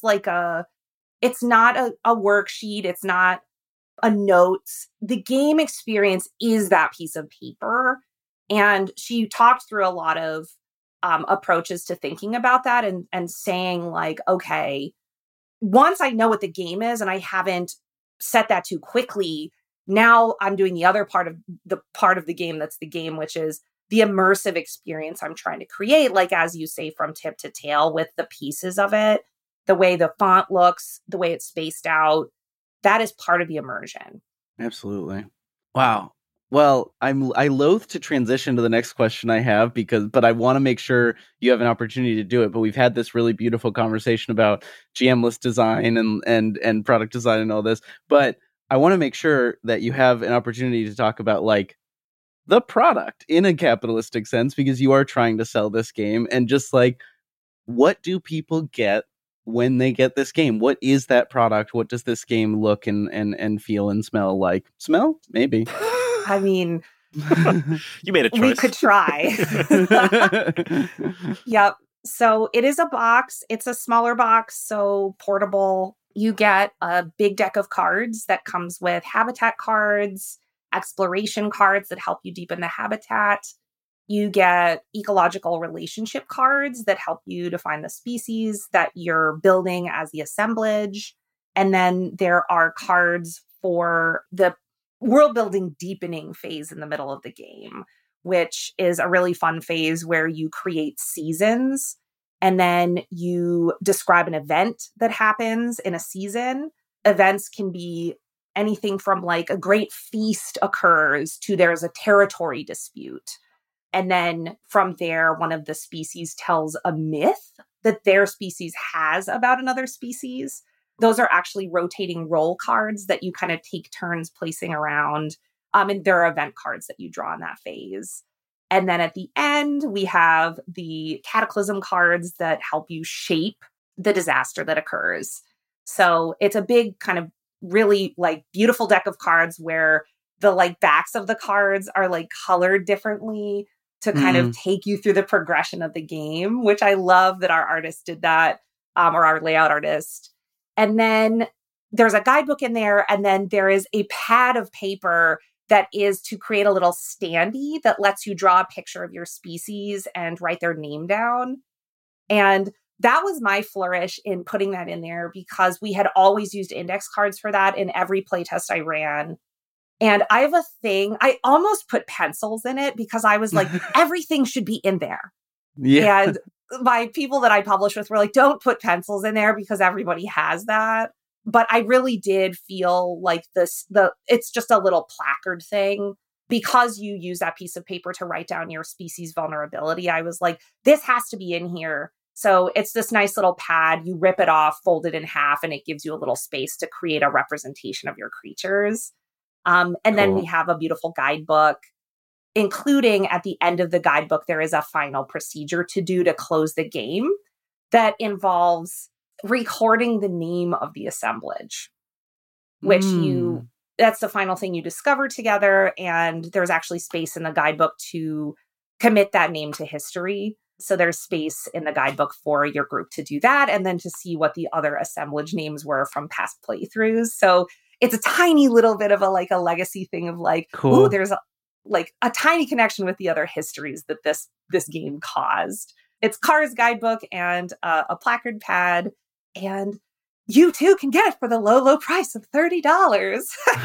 it's not a worksheet. It's not a notes. The game experience is that piece of paper. And she talked through a lot of approaches to thinking about that and saying okay, once I know what the game is and I haven't set that too quickly, now I'm doing the other part of the game that's the game, which is the immersive experience I'm trying to create, as you say, from tip to tail with the pieces of it, the way the font looks, the way it's spaced out. That is part of the immersion. Absolutely. Wow. Well, I loathe to transition to the next question I have but I want to make sure you have an opportunity to do it. But we've had this really beautiful conversation about GM-less design and product design and all this. But I want to make sure that you have an opportunity to talk about the product in a capitalistic sense, because you are trying to sell this game, and just what do people get when they get this game? What is that product? What does this game look and feel and smell like? Smell? Maybe. I mean, you made a choice. We could try. Yep. So it is a box. It's a smaller box, so portable. You get a big deck of cards that comes with habitat cards, exploration cards that help you deepen the habitat. You get ecological relationship cards that help you define the species that you're building as the assemblage. And then there are cards for the world building deepening phase in the middle of the game, which is a really fun phase where you create seasons and then you describe an event that happens in a season. Events can be anything from a great feast occurs to there's a territory dispute. And then from there, one of the species tells a myth that their species has about another species. Those are actually rotating roll cards that you kind of take turns placing around. And there are event cards that you draw in that phase. And then at the end, we have the Cataclysm cards that help you shape the disaster that occurs. So it's a big kind of really like beautiful deck of cards where the like backs of the cards are like colored differently to kind of take you through the progression of the game, which I love that our artist did that, or our layout artist. And then there's a guidebook in there, and then there is a pad of paper that is to create a little standee that lets you draw a picture of your species and write their name down. And that was my flourish in putting that in there because we had always used index cards for that in every playtest I ran. And I have a thing, I almost put pencils in it because I was like, everything should be in there. Yeah. And my people that I published with were like, don't put pencils in there because everybody has that. But I really did feel like it's just a little placard thing. Because you use that piece of paper to write down your species vulnerability, I was like, this has to be in here. So it's this nice little pad. You rip it off, fold it in half, and it gives you a little space to create a representation of your creatures. And then we have a beautiful guidebook, including at the end of the guidebook, there is a final procedure to do to close the game that involves recording the name of the assemblage, which that's the final thing you discover together. And there's actually space in the guidebook to commit that name to history. So there's space in the guidebook for your group to do that and then to see what the other assemblage names were from past playthroughs. So it's a tiny little bit of a legacy thing of like, ooh, there's a tiny connection with the other histories that this game caused. It's Kara's guidebook and a placard pad, and you too can get it for the low price of $30.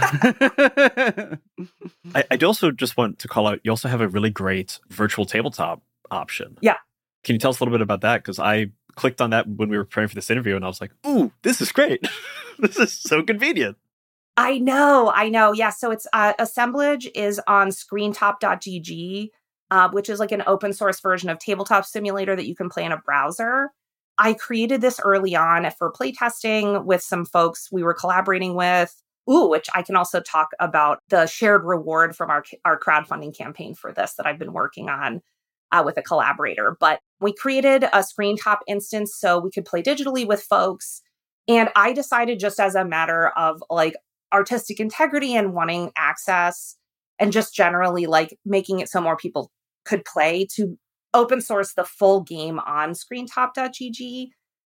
I do also just want to call out, you also have a really great virtual tabletop option. Yeah. Can you tell us a little bit about that? Because I clicked on that when we were preparing for this interview, and I was like, ooh, this is great. This is so convenient. I know. Yeah. So it's assemblage is on screentop.gg, which is like an open source version of Tabletop Simulator that you can play in a browser. I created this early on for playtesting with some folks we were collaborating with, which I can also talk about the shared reward from our crowdfunding campaign for this that I've been working on with a collaborator. But we created a Screentop instance so we could play digitally with folks. And I decided, just as a matter of like artistic integrity and wanting access and just generally like making it so more people could play, to open source the full game on screentop.gg.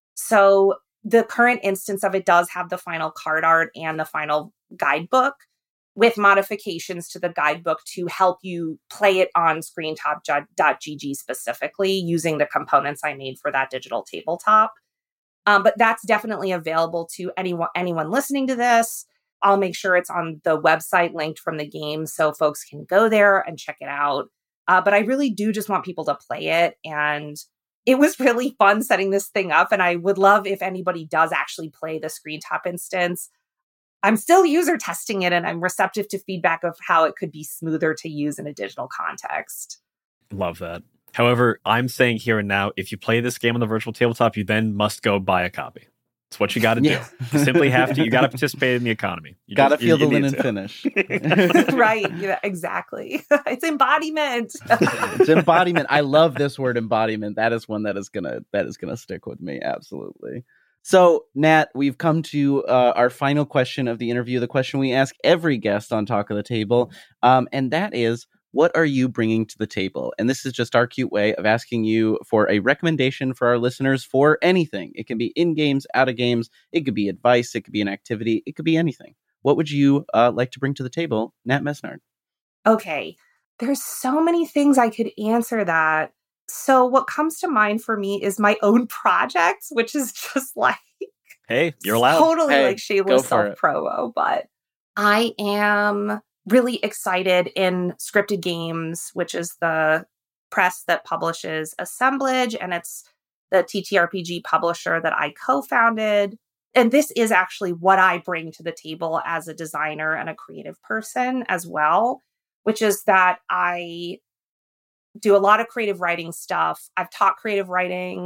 So the current instance of it does have the final card art and the final guidebook with modifications to the guidebook to help you play it on screentop.gg specifically using the components I made for that digital tabletop. But that's definitely available to anyone listening to this. I'll make sure it's on the website linked from the game so folks can go there and check it out. But I really do just want people to play it. And it was really fun setting this thing up. And I would love if anybody does actually play the Screentop instance. I'm still user testing it, and I'm receptive to feedback of how it could be smoother to use in a digital context. Love that. However, I'm saying here and now, if you play this game on the virtual tabletop, you then must go buy a copy. It's what you got to do. You simply have to. You got to participate in the economy. You got to feel the linen finish. Right. Yeah, exactly. It's embodiment. It's embodiment. I love this word, embodiment. That is one that is gonna stick with me. Absolutely. So, Nat, we've come to our final question of the interview, the question we ask every guest on Talk of the Table, and that is, what are you bringing to the table? And this is just our cute way of asking you for a recommendation for our listeners for anything. It can be in games, out of games. It could be advice. It could be an activity. It could be anything. What would you like to bring to the table, Nat Mesnard? Okay. There's so many things I could answer that. So what comes to mind for me is my own projects, which is just like, hey, you're allowed. Totally like shameless self-promo, but I am really excited in Scripted Games, which is the press that publishes Assemblage, and it's the TTRPG publisher that I co-founded. And this is actually what I bring to the table as a designer and a creative person as well, which is that I do a lot of creative writing stuff. I've taught creative writing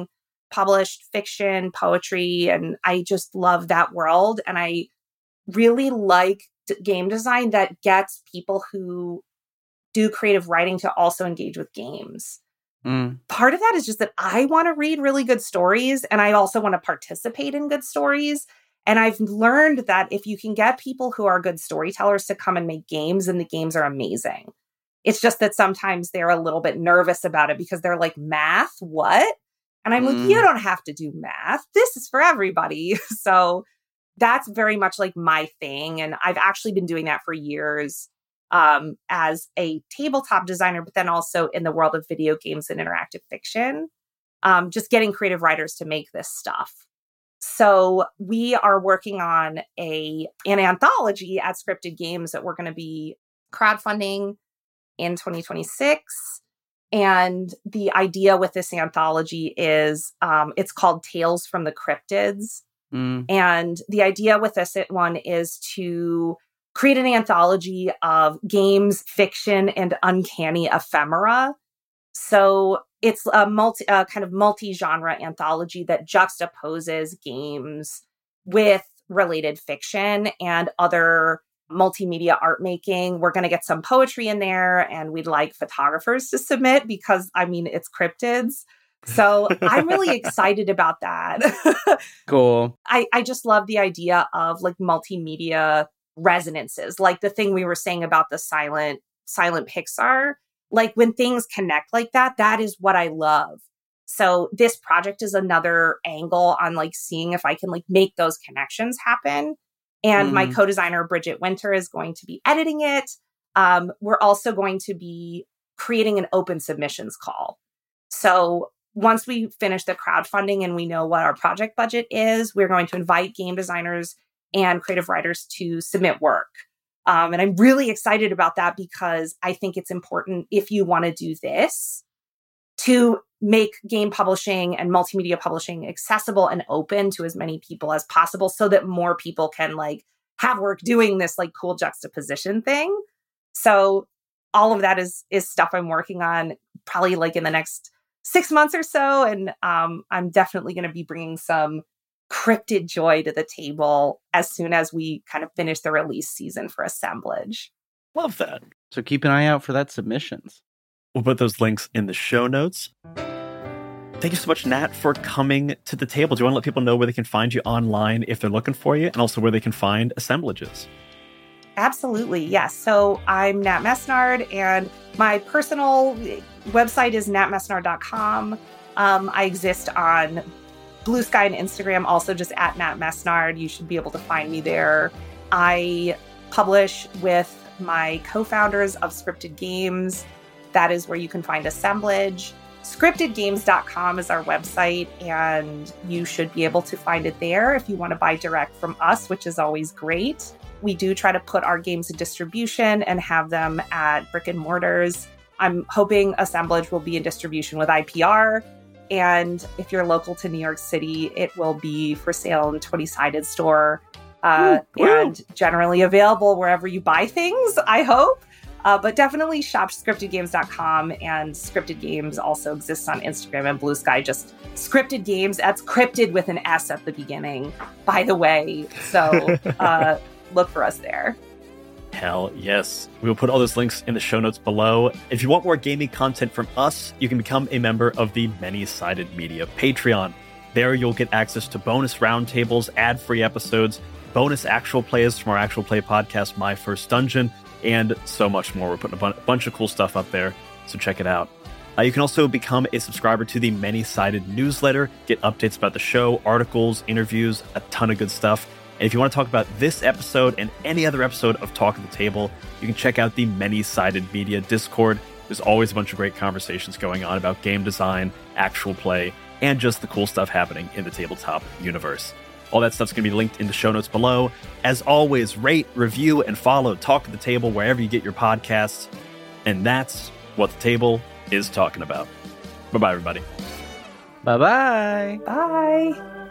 published fiction, poetry, and I just love that world. And I really like game design that gets people who do creative writing to also engage with games. Part of that is just that I want to read really good stories, and I also want to participate in good stories. And I've learned that if you can get people who are good storytellers to come and make games, and the games are amazing. It's just that sometimes they're a little bit nervous about it because they're like, math, what? And I'm like, you don't have to do math. This is for everybody. So that's very much like my thing. And I've actually been doing that for years as a tabletop designer, but then also in the world of video games and interactive fiction, just getting creative writers to make this stuff. So we are working on an anthology at Scripted Games that we're going to be crowdfunding in 2026. And the idea with this anthology is it's called Tales from the Cryptids. And the idea with this one is to create an anthology of games, fiction, and uncanny ephemera. So it's a kind of multi-genre anthology that juxtaposes games with related fiction and other multimedia art making. We're going to get some poetry in there, and we'd like photographers to submit because, I mean, it's cryptids. So I'm really excited about that. Cool. I just love the idea of like multimedia resonances, like the thing we were saying about the silent Pixar. Like when things connect like that, that is what I love. So this project is another angle on like seeing if I can like make those connections happen. And my co-designer, Bridget Winter, is going to be editing it. We're also going to be creating an open submissions call. So once we finish the crowdfunding and we know what our project budget is, we're going to invite game designers and creative writers to submit work. And I'm really excited about that because I think it's important if you want to do this to make game publishing and multimedia publishing accessible and open to as many people as possible so that more people can like have work doing this like cool juxtaposition thing. So all of that is stuff I'm working on probably like in the next 6 months or so. And I'm definitely going to be bringing some cryptid joy to the table as soon as we kind of finish the release season for Assemblage. Love that. So keep an eye out for that submissions. We'll put those links in the show notes. Thank you so much, Nat, for coming to the table. Do you want to let people know where they can find you online if they're looking for you, and also where they can find Assemblages? Absolutely, yes. So I'm Nat Mesnard, and my personal website is natmesnard.com. I exist on Blue Sky and Instagram, also just at Nat Mesnard. You should be able to find me there. I publish with my co-founders of Scripted Games. That is where you can find Assemblage. Scriptedgames.com is our website, and you should be able to find it there if you want to buy direct from us, which is always great. We do try to put our games in distribution and have them at brick and mortars. I'm hoping Assemblage will be in distribution with IPR. And if you're local to New York City, it will be for sale in 20-sided store and generally available wherever you buy things, I hope. But definitely shop scriptedgames.com, and Scripted Games also exists on Instagram and Blue Sky. Just Scripted Games. That's cryptid with an S at the beginning, by the way. So look for us there. Hell yes. We will put all those links in the show notes below. If you want more gaming content from us, you can become a member of the Many-Sided Media Patreon. There you'll get access to bonus roundtables, ad-free episodes, bonus actual plays from our actual play podcast, My First Dungeon, and so much more. We're putting a bunch of cool stuff up there, so check it out. You can also become a subscriber to the Many-Sided newsletter, get updates about the show, articles, interviews, a ton of good stuff. And if you want to talk about this episode and any other episode of Talk at the Table, you can check out the Many-Sided Media Discord. There's always a bunch of great conversations going on about game design, actual play, and just the cool stuff happening in the tabletop universe. All that stuff's going to be linked in the show notes below. As always, rate, review, and follow Talk at the Table wherever you get your podcasts. And that's what the table is talking about. Bye-bye, everybody. Bye-bye. Bye.